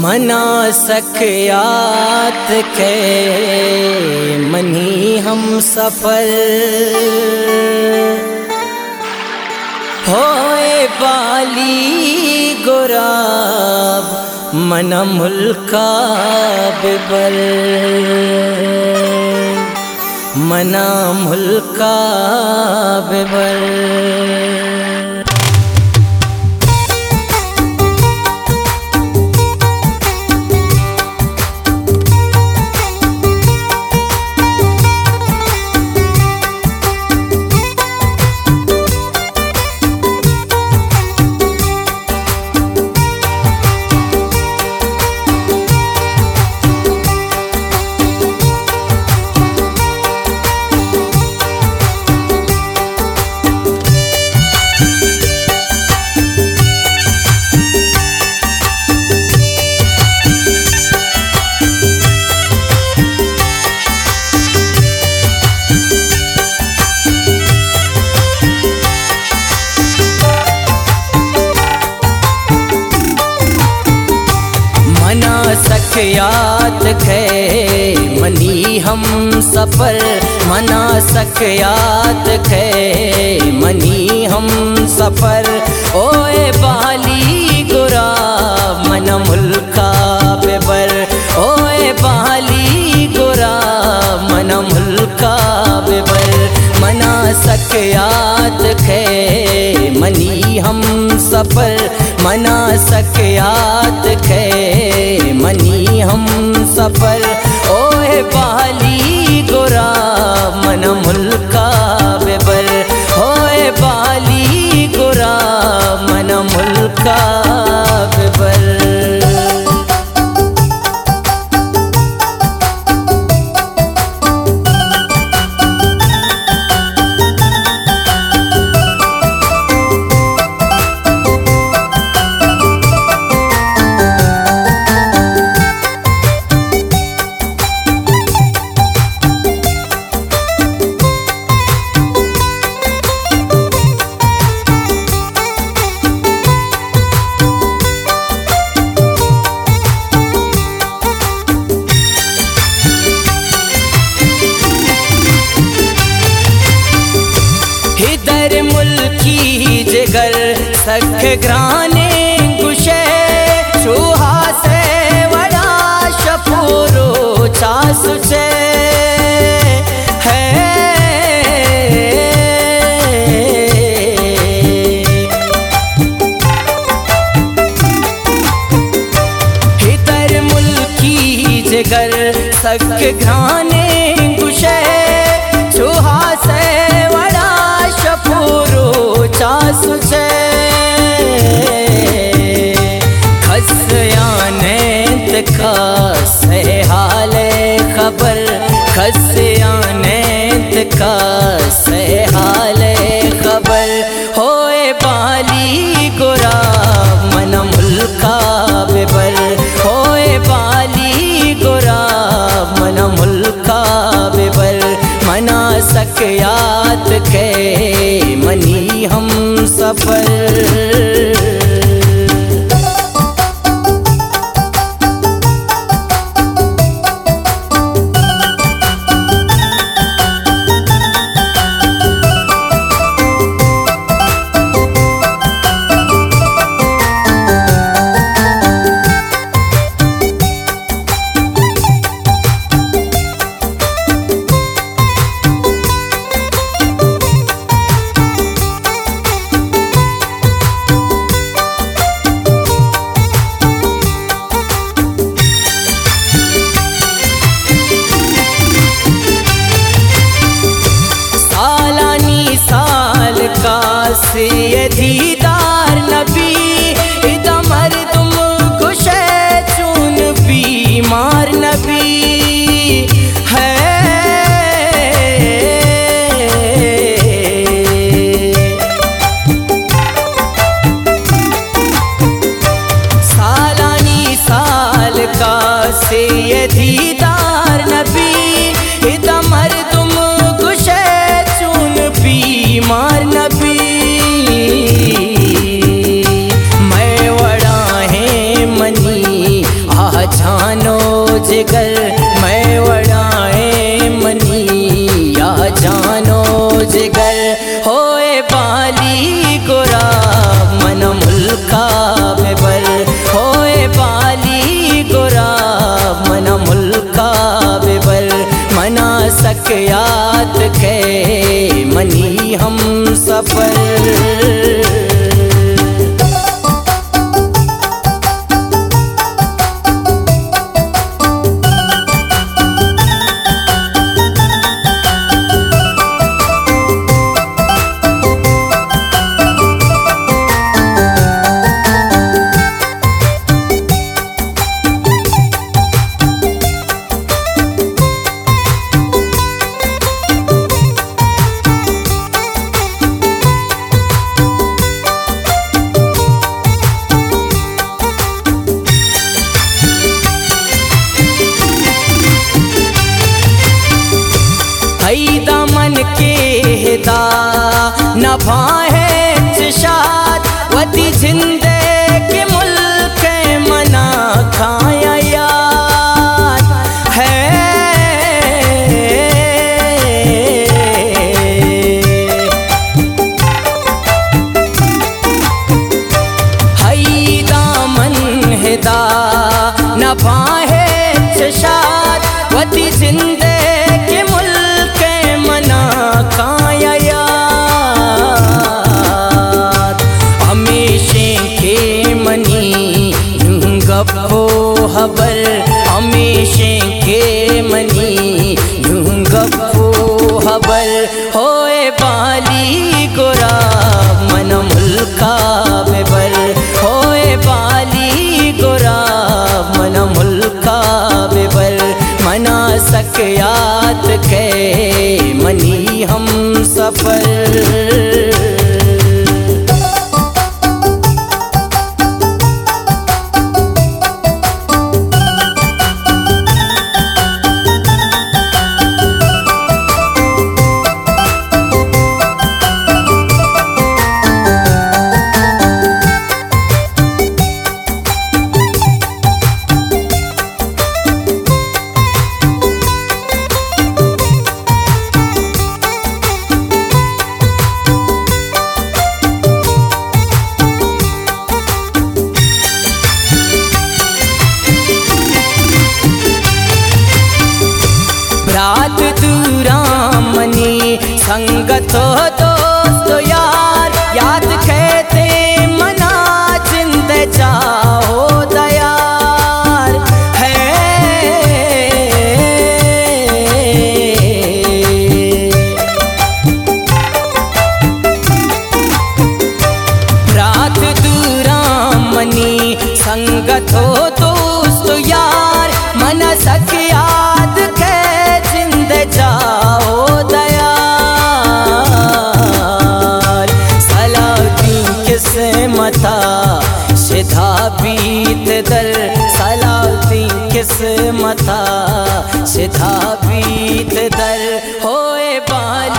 मना सखयात के मनी हम सफल होए बाली गुराब मन मुल्का बिबल मना मुल्का बिबल। सखयात खे मनी हम सफर मना सखयात खे मनी हम सफर ओए बाली गुरा मन मुल्का बेबर ओए बाली गुरा मन मुल्का बेबर मना सखयात खे मनी हम सफर मना सखयात खे मनी हम सफर ओए बाली गुरा मन मुल्का बेबर ओए बाली गुरा मन मुल्का बेबर। जिगर सख ग्राने गुशे चूहा से बड़ा शफूरो चास से है हिदर मुल्की जिगर सख ग्राने गुशे चूहा से बड़ा शफूरो चास से खसियानेत का से हाले खबर खसियानेत का से हाले खबर होए बाली गुरा मन मुल्का बेबर होए बाली गुरा मन मुल्का बेबर मना सखयात के मनी हम सफर। ये दीदार नबी इदमर तुम खुशे चून बीमार नबी है सालानी साल का से ये दीदार नबी इदमर तुम खुशे चून बीमार नबी मैं वड़ा है मनी जिगर मैं वड़ाए मनी या जानो जिगर होए बाली गोरा मन मुल्का बेबर होए बाली गोरा मन मुल्का बेबर मना सकयात के मनी हम सफर। दामन के हिदा नभा है चशाद वती जिंदे के मुल्क मना खाया याद है। हई दामन हिदा नभा है चशाद वती जिंदे के खाया याद हमेशे के मनी गप्पो हबर हमेशे के मनी गप्पो हबर होए बाली गोरा मन मुल्का बेबर होए बाली गोरा मन मुल्का बेबर मना सकयात के मनी हम सफर। रात दूरा मनी संगत हो दोस्त यार याद कहते मना जिंद जाओ दयार है। रात दूरा मनी संगत हो दोस्त यार मन सक याद जाओ दयाल सलाउद्दीन किस मता सिधा बीत दर सलाउद्दीन किस मता सिधा बीत दर होए बाली